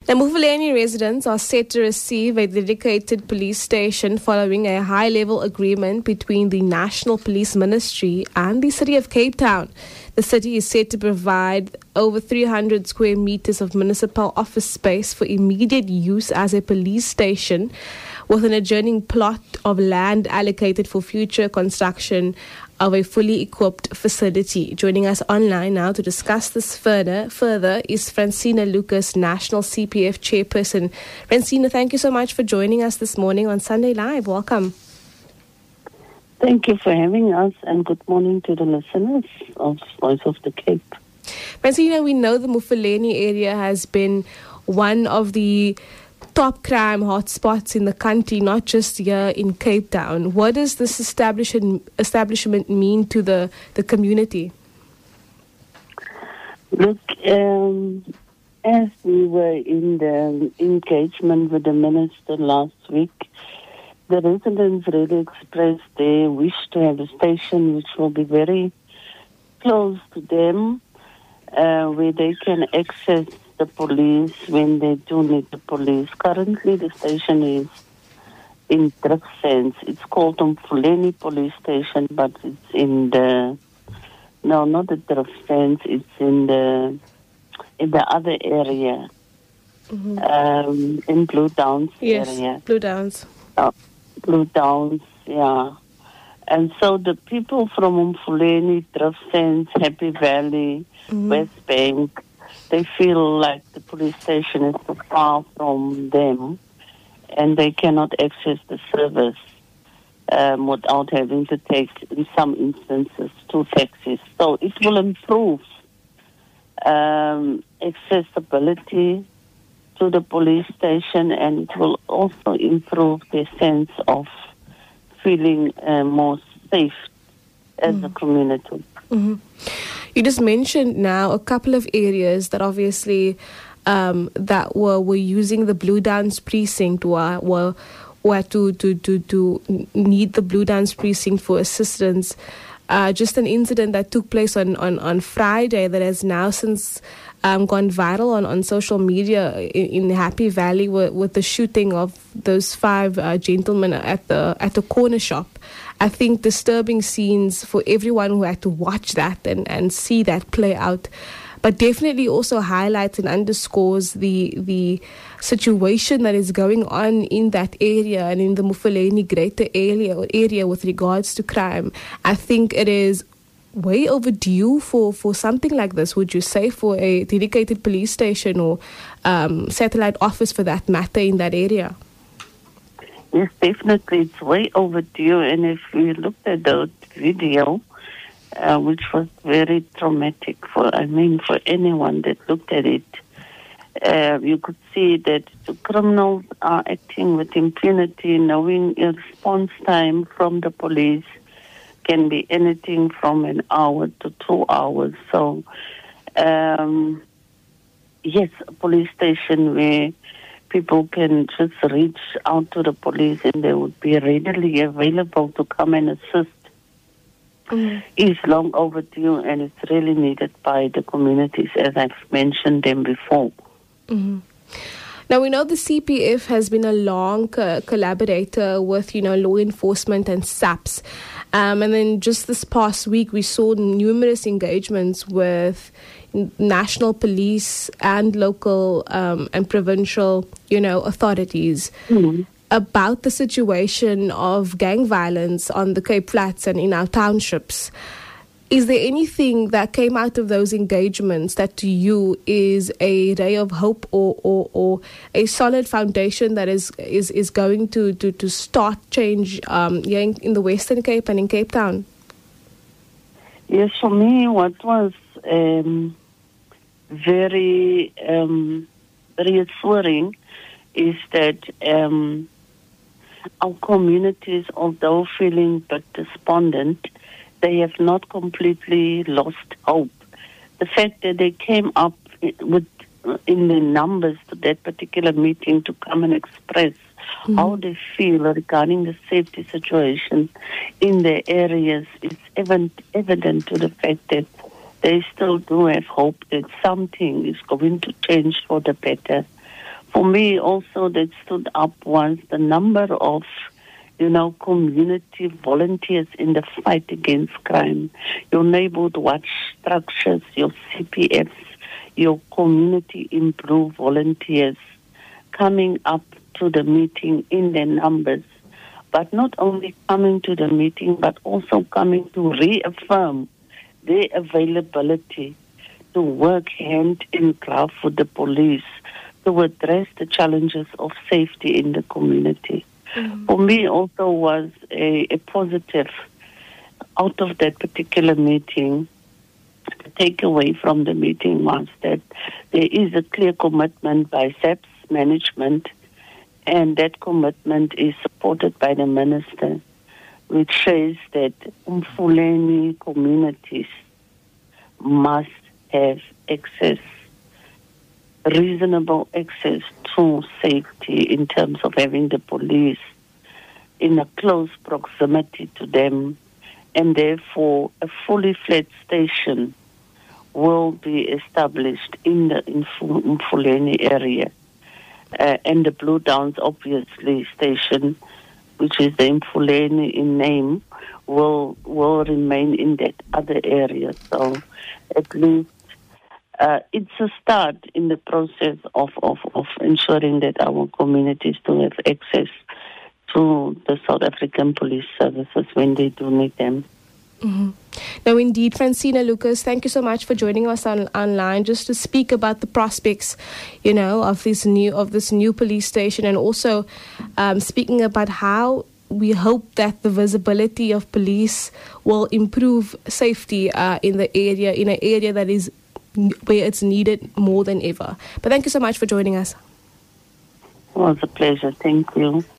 The Mufuleni residents are set to receive a dedicated police station following a high-level agreement between the National Police Ministry and the City of Cape Town. The city is set to provide over 300 square meters of municipal office space for immediate use as a police station, with an adjoining plot of land allocated for future construction of a fully equipped facility. Joining us online now to discuss this further is Francina Lucas, National CPF Chairperson. Francina, thank you so much for joining us this morning on Sunday Live. Welcome. Thank you for having us, and good morning to the listeners of Voice of the Cape. Francina, we know the Mufuleni area has been one of the top crime hotspots in the country, not just here in Cape Town. What does this establishment mean to the community? Look, as we were in the engagement with the minister last week, the residents really expressed their wish to have a station which will be very close to them, where they can access the police when they do need the police. Currently, the station is in Driftsens. It's called Mfuleni Police Station, but it's in the... No, not the Driftsens. It's in the other area, in Blue Downs area. Yes, Blue Downs. Blue Downs, yeah. And so the people from Mfuleni, Driftsens, Happy Valley, West Bank, they feel like the police station is too far from them and they cannot access the service without having to take, in some instances, 2 taxis. So it will improve accessibility to the police station, and it will also improve their sense of feeling more safe as a community. You just mentioned now a couple of areas that obviously that were using the Blue Downs precinct were to need the Blue Downs precinct for assistance. Just an incident that took place on Friday that has now since gone viral on social media in the Happy Valley with the shooting of those 5 gentlemen at the corner shop. I think disturbing scenes for everyone who had to watch that and see that play out, but definitely also highlights and underscores the situation that is going on in that area and in the Mufuleni greater area with regards to crime. I think it is way overdue for something like this, would you say, for a dedicated police station or satellite office for that matter in that area? Yes, definitely. It's way overdue. And if we looked at the video, which was very traumatic for anyone that looked at it, you could see that the criminals are acting with impunity, knowing a response time from the police can be anything from an hour to 2 hours. So, yes, a police station where people can just reach out to the police and they would be readily available to come and assist is long overdue, and it's really needed by the communities, as I've mentioned them before. Now, we know the CPF has been a long collaborator with, law enforcement and SAPS. And then just this past week, we saw numerous engagements with national police and local and provincial, authorities about the situation of gang violence on the Cape Flats and in our townships. Is there anything that came out of those engagements that to you is a ray of hope or a solid foundation that is going to start change in the Western Cape and in Cape Town? Yes, for me, what was very reassuring is that our communities, although feeling a bit despondent, they have not completely lost hope. The fact that they came up with in the numbers to that particular meeting to come and express how they feel regarding the safety situation in their areas is evident to the fact that they still do have hope that something is going to change for the better For me also that stood up was the number of, community volunteers in the fight against crime. Your neighborhood watch structures, your CPFs, your community improve volunteers coming up to the meeting in their numbers, but not only coming to the meeting, but also coming to reaffirm their availability to work hand in glove with the police to address the challenges of safety in the community. Mm-hmm. For me also was a positive out of that particular meeting. The takeaway from the meeting was that there is a clear commitment by SAPS management, and that commitment is supported by the minister, which says that Umfuleni communities must have reasonable access to safety in terms of having the police in a close proximity to them, and therefore a fully fledged station will be established in the Umfuleni area. And the Blue Downs, obviously, station, which is the Umfuleni in name, will remain in that other area. So at least it's a start in the process of ensuring that our communities do have access to the South African police services when they do need them. Mm-hmm. Now, indeed, Francina Lucas, thank you so much for joining us online just to speak about the prospects, of this new police station, and also speaking about how we hope that the visibility of police will improve safety in an area that is where it's needed more than ever. But thank you so much for joining us. It was a pleasure. Thank you.